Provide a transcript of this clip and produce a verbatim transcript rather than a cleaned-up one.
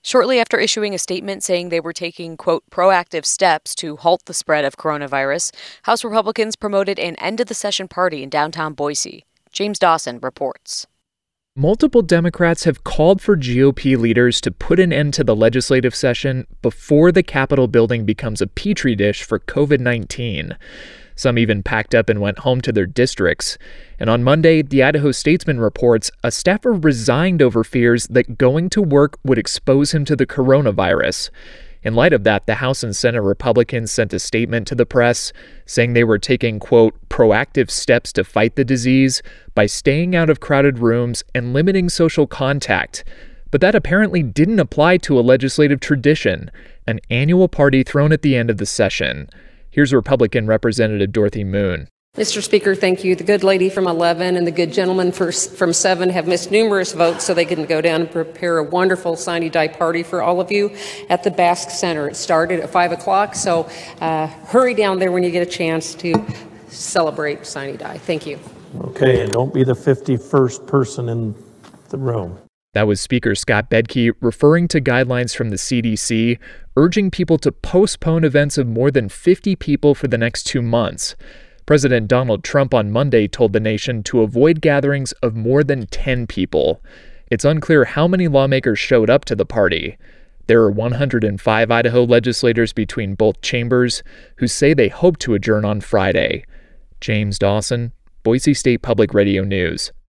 Shortly after issuing a statement saying they were taking, quote, proactive steps to halt the spread of coronavirus, House Republicans promoted an end-of-the-session party in downtown Boise. James Dawson reports. Multiple Democrats have called for G O P leaders to put an end to the legislative session before the Capitol building becomes a petri dish for covid nineteen. Some even packed up and went home to their districts. And on Monday, the Idaho Statesman reports a staffer resigned over fears that going to work would expose him to the coronavirus. In light of that, the House and Senate Republicans sent a statement to the press saying they were taking, quote, proactive steps to fight the disease by staying out of crowded rooms and limiting social contact. But that apparently didn't apply to a legislative tradition, an annual party thrown at the end of the session. Here's Republican Representative Dorothy Moon. Mister Speaker, thank you. The good lady from eleven and the good gentleman for, from seven have missed numerous votes so they can go down and prepare a wonderful sine die party for all of you at the Basque Center. It started at five o'clock, so uh, hurry down there when you get a chance to celebrate sine die. Thank you. Okay, and don't be the fifty-first person in the room. That was Speaker Scott Bedke referring to guidelines from the C D C, urging people to postpone events of more than fifty people for the next two months. President Donald Trump on Monday told the nation to avoid gatherings of more than ten people. It's unclear how many lawmakers showed up to the party. There are one hundred five Idaho legislators between both chambers who say they hope to adjourn on Friday. James Dawson, Boise State Public Radio News.